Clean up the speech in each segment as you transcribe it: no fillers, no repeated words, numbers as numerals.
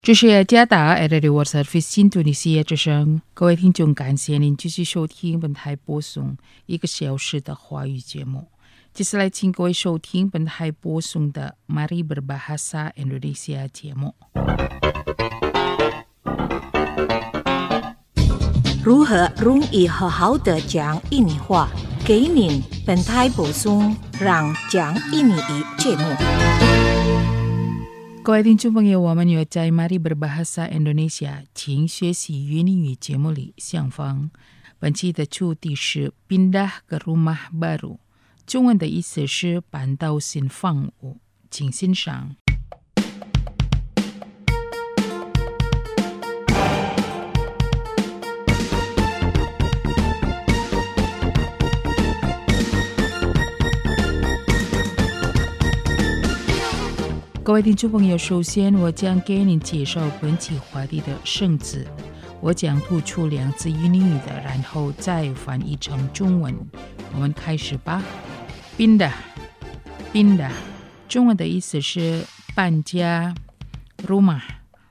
这是加达 RTI World Service 新突尼西亚之声，各位听众，感谢您继续收听本台播送1个小时的华语节目。接下来，请各位收听本台播送的 Mari Berbahasa Indonesia 节目。 如何容易好好的讲印尼话？给您本台播送让讲印尼语节目。 各位听众朋友，我们又在 Mari Berbahasa Indonesia 请学习印尼语节目里相逢。本期的主题是 Pindah ke rumah baru， 中文的意思是搬到新房屋，请欣赏。各位听众朋友，首先我将给您介绍本期话题的生字，我将突出2字印尼语的，然后再翻译成中文。我们开始吧。Pindah， 中文的意思是搬家。rumah，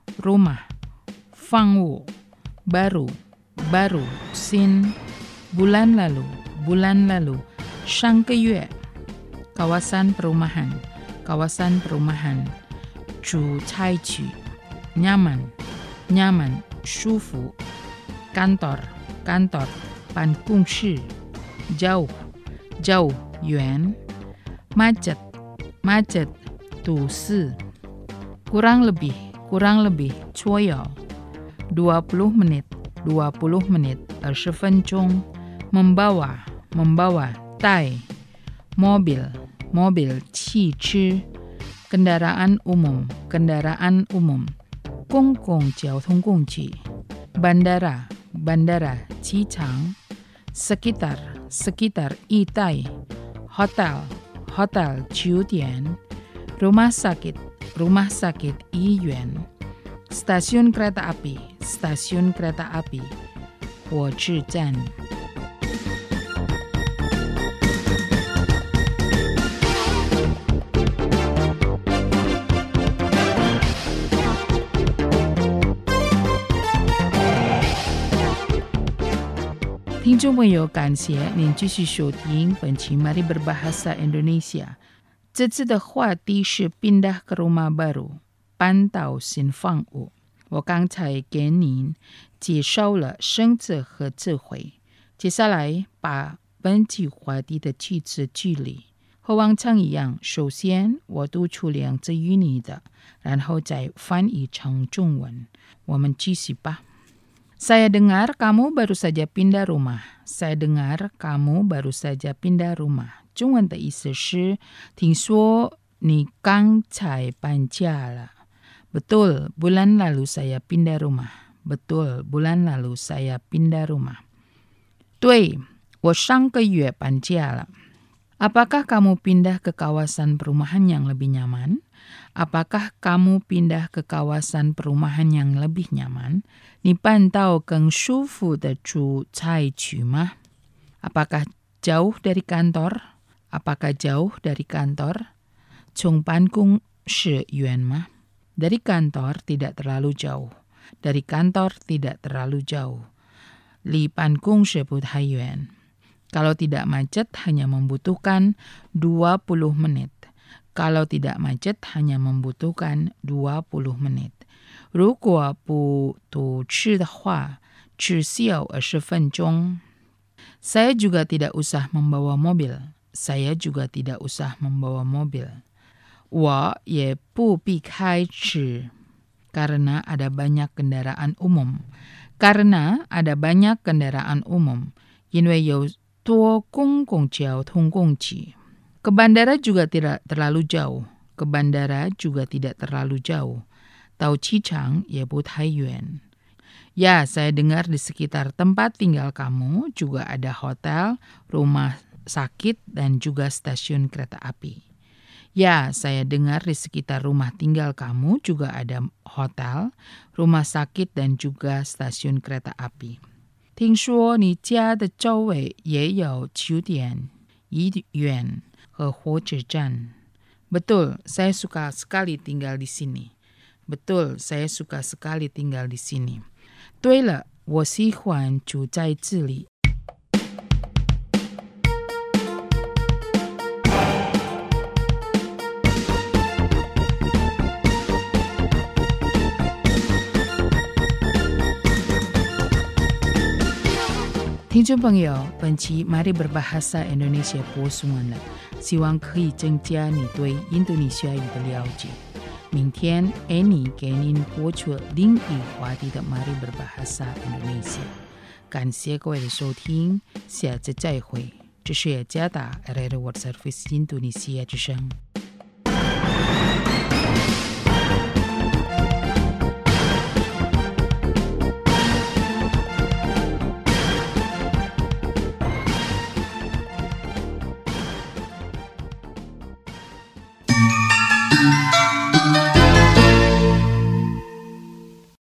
房屋。baru， 新。bulan lalu， 上个月。kawasan perumahan， 住宅区。nyaman， 舒服。kantor， 办公室。jauh， 远。macet， 堵死。kurang lebih， 左右。20 menit， 20分钟。membawa， 带。mobil， 汽车。kendaraan umum， 公共交通工具。bandara， 机场。sekitar， 一带。hotel， 酒店。rumah sakit， 医院。stasiun kereta api， 火车站。听众朋友，感谢您继续收听本期 Mari Berbahasa Indonesia。这次的话题是 Pindah ke rumah baru， 搬到新房屋。我刚才给您介绍了生字和词汇，接下来把本期话题的句子句例和往常一样，首先我读出2字印尼的，然后再翻译成中文。我们继续吧。Saya dengar kamu baru saja pindah rumah. 中文的意思是，听说你刚才搬家了。Betul, bulan lalu saya pindah rumah. 对，我上个月搬家了。Apakah kamu pindah ke kawasan perumahan yang lebih nyaman? Ni 搬到更舒服的住宅区吗？ Apakah jauh dari kantor? 从办公室远吗？ Dari kantor tidak terlalu jauh. 离办公室不太远。Kalau tidak macet hanya membutuhkan 20 menit. 如果不堵车的话，只需要20分钟。Saya juga tidak usah membawa mobil. 我也不必开车。Karena ada banyak kendaraan umum. 因为有多公共交通工具。Ke bandara juga tidak terlalu jauh. 到机场也不太远。Ya, saya dengar di sekitar tempat tinggal kamu juga ada hotel, rumah sakit, dan juga stasiun kereta api. Ya, saya dengar di sekitar rumah tinggal kamu juga ada hotel, rumah sakit, dan juga stasiun kereta api. 听说你家的周围也有酒店、医院和火车站。Betul, saya suka sekali tinggal di sini. Betul, saya suka sekali tinggal di sini. 对了，我喜欢住在这里。听众朋友，本期 Mari Berbahasa Indonesia 播送完了，希望可以增加你对印度尼西亚语的了解。明天 Annie 给您播出另一话题的 Mari Berbahasa Indonesia。感谢各位的收听，下次再会。这是雅加达 RRI World Service 印度尼西亚之声。